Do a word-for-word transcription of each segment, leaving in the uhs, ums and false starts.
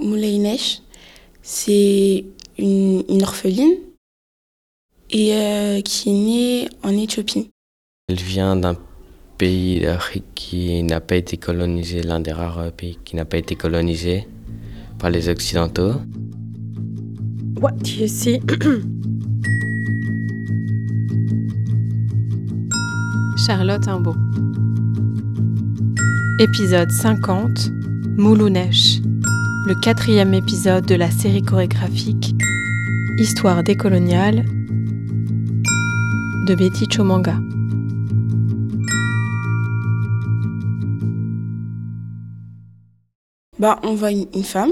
Moulay-Nesh, c'est une, une orpheline et euh, qui est née en Éthiopie. Elle vient d'un pays d'Afrique qui n'a pas été colonisé, l'un des rares pays qui n'a pas été colonisé par les Occidentaux. What do you see? Charlotte Imbeau. Épisode cinquante, Moulounesh. Le quatrième épisode de la série chorégraphique Histoire décoloniale de Betty Chomanga. Bah, on voit une, une femme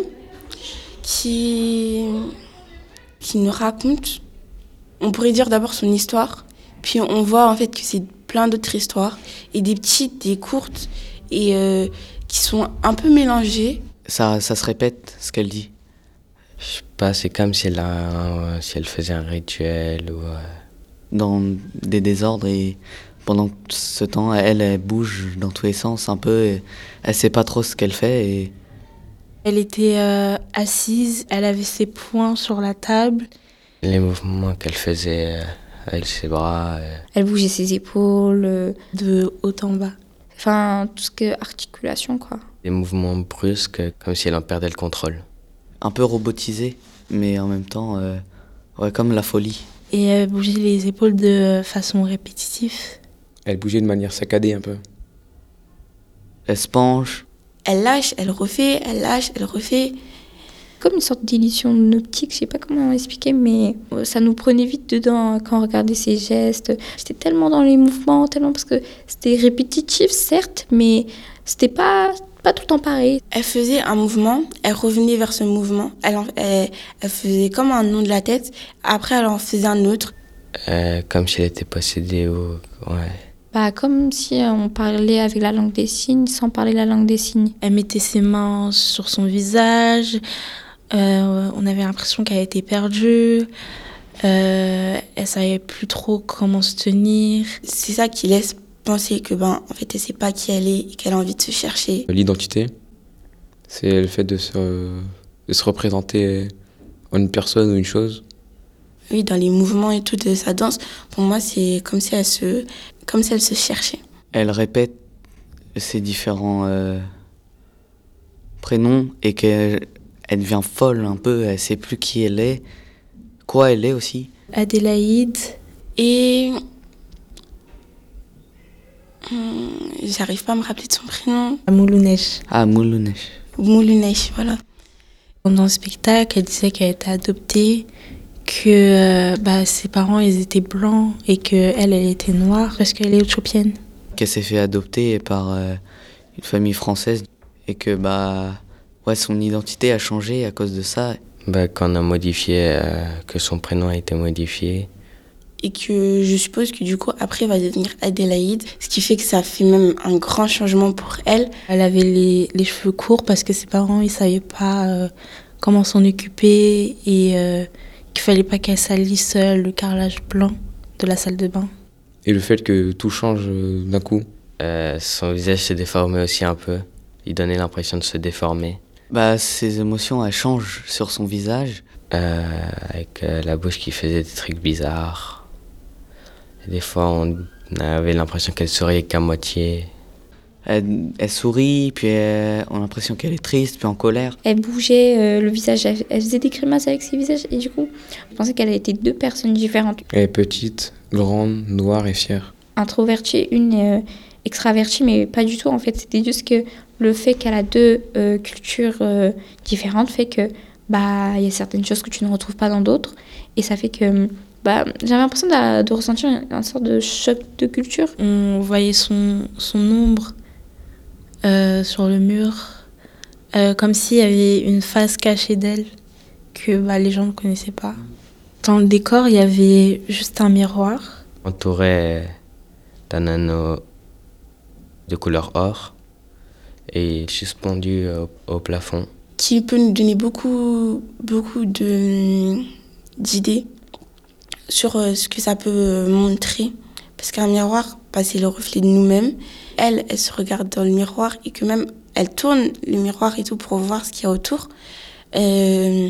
qui, qui nous raconte, on pourrait dire d'abord son histoire, puis on voit en fait que c'est plein d'autres histoires, et des petites, des courtes, et euh, qui sont un peu mélangées. Ça, ça se répète, ce qu'elle dit. Je sais pas, c'est comme si elle, a, si elle faisait un rituel ou... Euh... Dans des désordres, et pendant ce temps, elle, elle bouge dans tous les sens un peu, et elle sait pas trop ce qu'elle fait. Et... Elle était euh, assise, elle avait ses poings sur la table. Les mouvements qu'elle faisait euh, avec ses bras... Euh... Elle bougeait ses épaules, euh, de haut en bas. Enfin, tout ce que articulation, quoi. Des mouvements brusques, comme si elle en perdait le contrôle. Un peu robotisé, mais en même temps, euh, ouais, comme la folie. Et elle bougeait les épaules de façon répétitive. Elle bougeait de manière saccadée un peu. Elle se penche. Elle lâche, elle refait, elle lâche, elle refait. Comme une sorte d'illusion optique, je sais pas comment expliquer, mais ça nous prenait vite dedans quand on regardait ses gestes. J'étais tellement dans les mouvements, tellement parce que c'était répétitif, certes, mais c'était pas, pas tout le temps pareil. Elle faisait un mouvement, elle revenait vers ce mouvement, elle, en, elle, elle faisait comme un nom de la tête, après elle en faisait un autre. Euh, comme si elle était possédée ou... Ouais. Bah, comme si on parlait avec la langue des signes sans parler la langue des signes. Elle mettait ses mains sur son visage, euh, on avait l'impression qu'elle était perdue, euh, elle savait plus trop comment se tenir. C'est ça qui laisse penser que ben en fait elle sait pas qui elle est et qu'elle a envie de se chercher. L'identité, c'est le fait de se, de se représenter en une personne ou une chose. Oui, dans les mouvements et tout de sa danse, pour moi c'est comme si elle se, comme si elle se cherchait. Elle répète ses différents euh, prénoms et qu'elle elle devient folle un peu, elle sait plus qui elle est, quoi elle est aussi. Adélaïde et... Hum, j'arrive pas à me rappeler de son prénom. Moulounesh. Ah, Moulounesh. Moulounesh, voilà. Pendant le spectacle, elle disait qu'elle était adoptée, que euh, bah, ses parents ils étaient blancs et qu'elle, elle était noire parce qu'elle est éthiopienne. Qu'elle s'est fait adopter par euh, une famille française et que bah, ouais, son identité a changé à cause de ça. Bah, quand on a modifié, euh, que son prénom a été modifié. Et que je suppose que du coup, après, elle va devenir Adélaïde, ce qui fait que ça fait même un grand changement pour elle. Elle avait les, les cheveux courts parce que ses parents, ils savaient pas euh, comment s'en occuper et euh, qu'il fallait pas qu'elle salisse euh, le carrelage blanc de la salle de bain. Et le fait que tout change euh, d'un coup. Euh, son visage se déformait aussi un peu. Il donnait l'impression de se déformer. Bah, ses émotions, elles changent sur son visage. Euh, avec euh, la bouche qui faisait des trucs bizarres. Et des fois, on avait l'impression qu'elle souriait qu'à moitié. Elle, elle sourit, puis elle, on a l'impression qu'elle est triste, puis en colère. Elle bougeait euh, le visage, elle, elle faisait des grimaces avec ses visages, et du coup, je pensais qu'elle était deux personnes différentes. Elle est petite, grande, noire et fière. Introvertie, une euh, extravertie, mais pas du tout en fait. C'était juste que le fait qu'elle a deux euh, cultures euh, différentes fait que bah il y a certaines choses que tu ne retrouves pas dans d'autres, et ça fait que bah, j'avais l'impression de, de ressentir une, une sorte de choc de culture. On voyait son, son ombre euh, sur le mur, euh, comme s'il y avait une face cachée d'elle que bah, les gens ne connaissaient pas. Dans le décor, il y avait juste un miroir. Entouré d'un anneau de couleur or et suspendu au, au plafond. Qui peut nous donner beaucoup, beaucoup de, d'idées sur ce que ça peut montrer. Parce qu'un miroir, bah, c'est le reflet de nous-mêmes. Elle, elle se regarde dans le miroir et que même elle tourne le miroir et tout pour voir ce qu'il y a autour. Euh,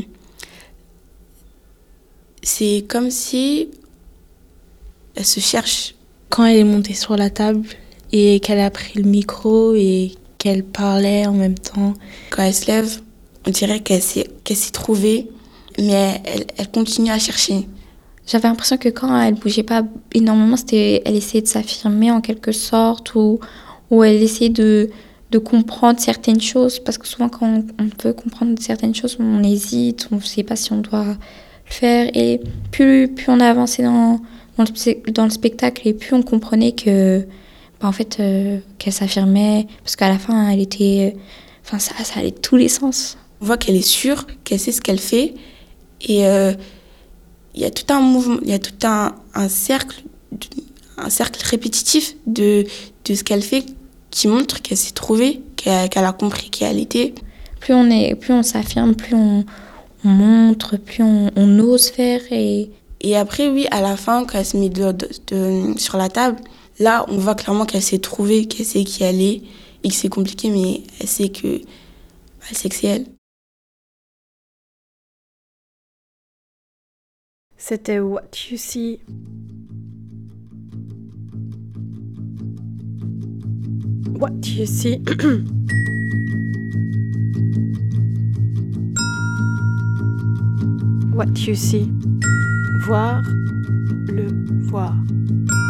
c'est comme si elle se cherche. Quand elle est montée sur la table et qu'elle a pris le micro et qu'elle parlait en même temps. Quand elle se lève, on dirait qu'elle s'est, qu'elle s'est trouvée, mais elle, elle continue à chercher. J'avais l'impression que quand elle bougeait pas énormément, c'était, elle essayait de s'affirmer en quelque sorte, ou, ou elle essayait de, de comprendre certaines choses, parce que souvent quand on, on peut comprendre certaines choses, on hésite, on ne sait pas si on doit le faire, et plus, plus on a avancé dans, dans, le, dans le spectacle, et plus on comprenait que, bah, en fait, euh, qu'elle s'affirmait, parce qu'à la fin, elle était, enfin, ça, ça allait de tous les sens. On voit qu'elle est sûre, qu'elle sait ce qu'elle fait, et euh, il y a tout un mouvement, il y a tout un, un cercle, un cercle répétitif de, de ce qu'elle fait qui montre qu'elle s'est trouvée, qu'elle, qu'elle a compris qui elle était. Plus on est, plus on s'affirme, plus on, on montre, plus on, on ose faire. Et... et après, oui, à la fin, quand elle se met de, de, de, sur la table, là, on voit clairement qu'elle s'est trouvée, qu'elle sait qui elle est, et que c'est compliqué, mais elle sait que, elle sait que c'est elle. C'était What You See. What You See. What You See. Voir, le voir.